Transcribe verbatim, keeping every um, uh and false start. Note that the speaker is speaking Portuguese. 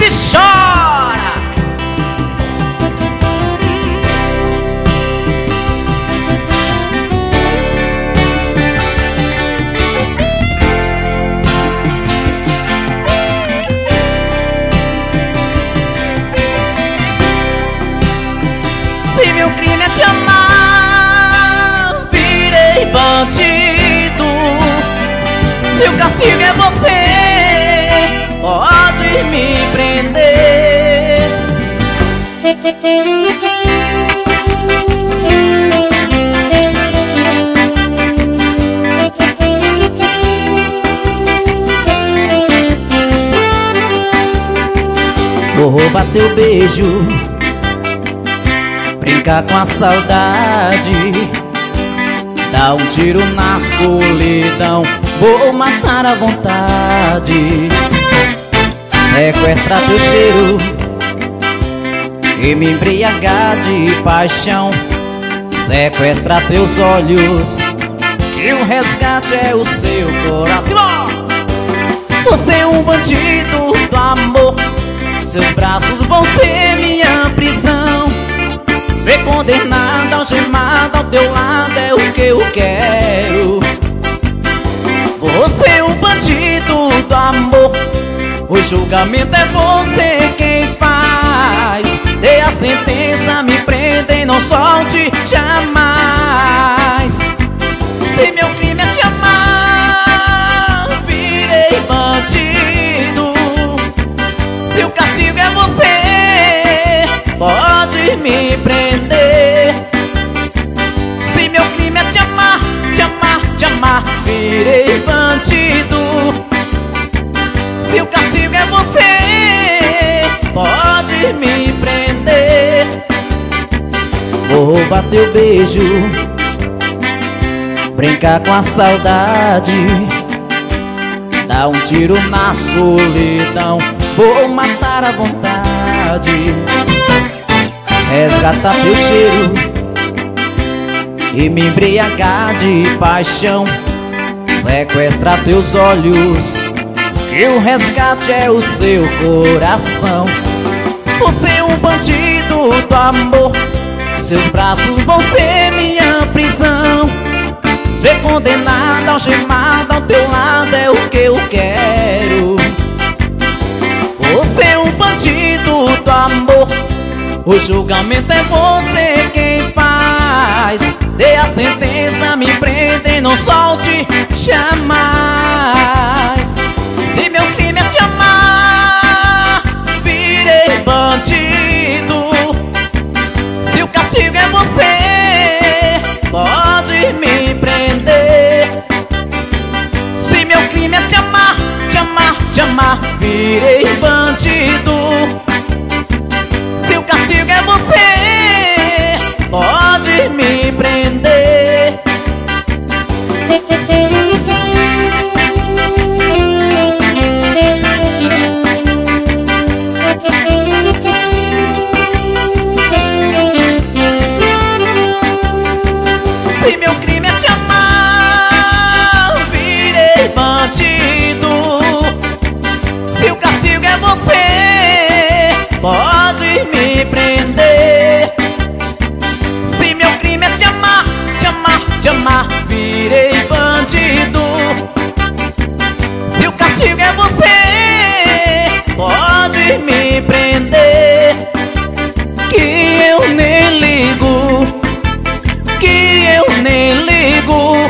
e chora. Se meu crime é te amar, virei bandido. Se o castigo é você, pode me prender. Vou roubar teu beijo, brincar com a saudade, dar um tiro na solidão, vou matar à vontade. Sequestrar teu cheiro e me embriagar de paixão. Sequestrar teus olhos, que o resgate é o seu coração. Você é um bandido do amor, seus braços vão ser minha prisão. Ser condenado, algemado ao teu lado é o que eu quero. Você é um bandido do amor, o julgamento é você quem faz. Dê a sentença, me prenda e não solte jamais. Se meu crime é te amar, virei bandido. Se o castigo é você, pode me prender. Se meu crime é te amar, te amar, te amar, virei bandido. Se o castigo é você, pode me prender. Vou roubar teu beijo, brincar com a saudade, dar um tiro na solidão, vou matar à vontade. Resgatar teu cheiro e me embriagar de paixão. Sequestrar teus olhos, que o resgate é o seu coração. Você é um bandido do amor, seus braços vão ser minha prisão. Ser condenado, algemado ao teu lado é o que eu quero. Você é um bandido do amor, o julgamento é você quem faz. Dê a sentença, me prenda e não solte jamais. Se meu crime é te amar, virei bandido. Se o castigo é você, pode me prender. Se meu crime é te amar, te amar, te amar, virei bandido. Se o castigo é você, pode me prender. Se meu crime é te amar, virei bandido. Se o castigo é você, pode me prender. Se meu crime é te amar, te amar, te amar, virei bandido. Se o castigo é você, pode me prender. Que eu nem ligo, que eu nem ligo.